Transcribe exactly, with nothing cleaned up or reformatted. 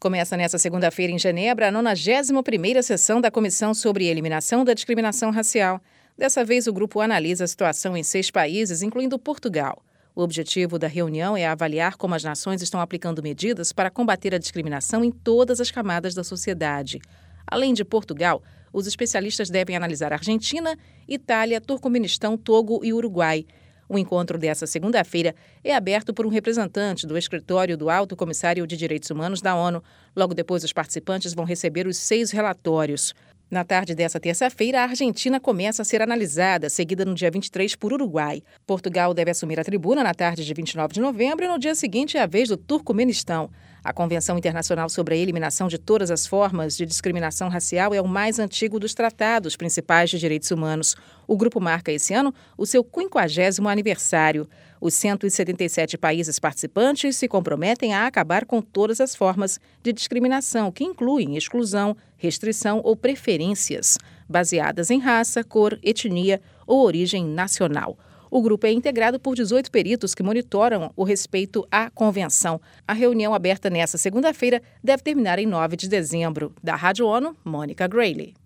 Começa nesta segunda-feira em Genebra a nonagésima primeira sessão da Comissão sobre Eliminação da Discriminação Racial. Dessa vez, o grupo analisa a situação em seis países, incluindo Portugal. O objetivo da reunião é avaliar como as nações estão aplicando medidas para combater a discriminação em todas as camadas da sociedade. Além de Portugal, os especialistas devem analisar Argentina, Itália, Turcomenistão, Togo e Uruguai. O encontro dessa segunda-feira é aberto por um representante do escritório do Alto Comissário de Direitos Humanos da ONU. Logo depois, os participantes vão receber os seis relatórios. Na tarde dessa terça-feira, a Argentina começa a ser analisada, seguida no dia vinte e três por Uruguai. Portugal deve assumir a tribuna na tarde de vinte e nove de novembro e no dia seguinte é a vez do Turcomenistão. A Convenção Internacional sobre a Eliminação de Todas as Formas de Discriminação Racial é o mais antigo dos tratados principais de direitos humanos. O grupo marca esse ano o seu quinquagésimo aniversário. Os cento e setenta e sete países participantes se comprometem a acabar com todas as formas de discriminação, que incluem exclusão, restrição ou preferências, baseadas em raça, cor, etnia ou origem nacional. O grupo é integrado por dezoito peritos que monitoram o respeito à convenção. A reunião aberta nesta segunda-feira deve terminar em nove de dezembro. Da Rádio ONU, Mônica Grayle.